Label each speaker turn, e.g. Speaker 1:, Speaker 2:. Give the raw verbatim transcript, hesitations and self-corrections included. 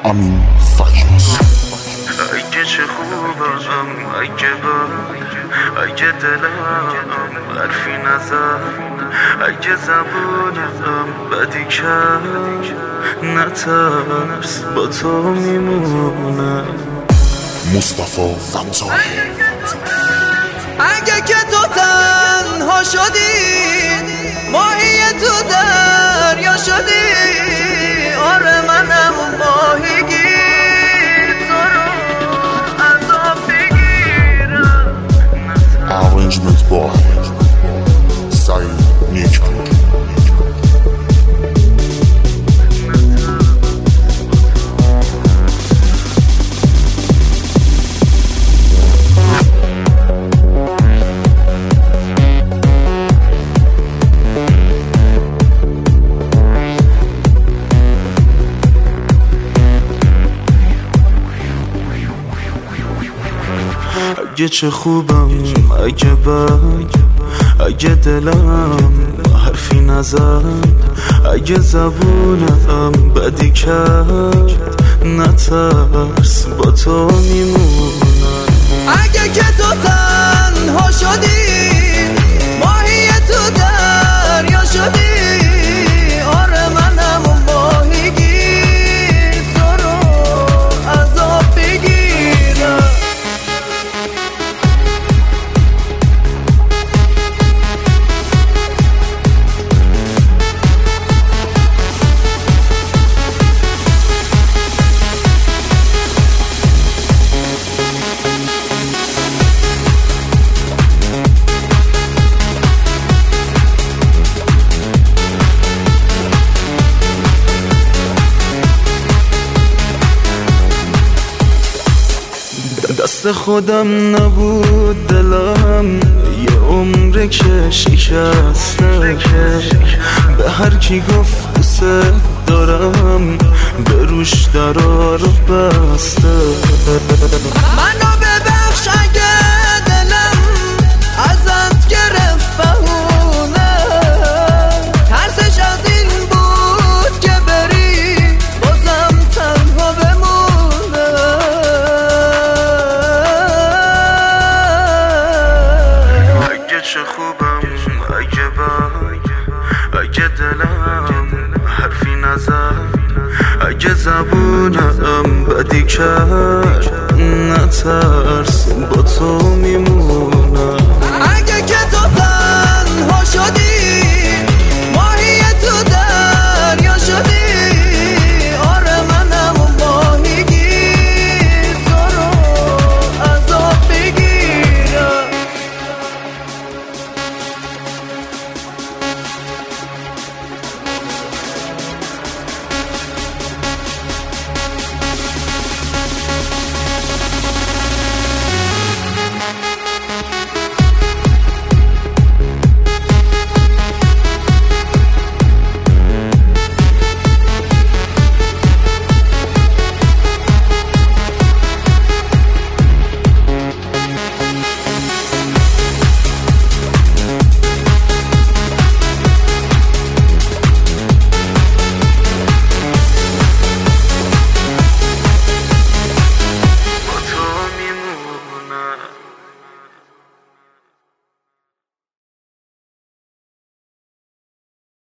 Speaker 1: امین فجر.
Speaker 2: اگه چه خوبم، اگه بد، اگه دلم حرفی نزد، اگه زبونم بدی کرد، نترس با تو میمونم.
Speaker 1: مصطفی فتاحی.
Speaker 3: اگه که تو تنها شدی، ماهی تو دریا شدی، آره منم ماهیگیر، تو رو از آب بگیرم.
Speaker 1: Arrangement با سعید نیکپور.
Speaker 2: اگه چه خوبم، اگه بد، اگه دلم حرفی نزد، اگه زبونم بدی کرد، نترس با تو میمونم.
Speaker 3: اگه که تو تنها شدی، ماهی تو دریا شدی، آره منم ماهیگیر، تو رو از آب بگیرم.
Speaker 2: دست خودم نبود دلم، یه عمره که شکسته، به هر کی گفت دوست دارم، به روش درا رو بسته.
Speaker 3: منو ببخش اگه دلم ازت گرفت بهونه، ترسش از این بود که بری بازم تنها بمونه.
Speaker 2: اگه چه خوبم، اگه بد، اگه دلم حرفی نزد، اگه زبونم بدی کرد، نترس با تو میمونم.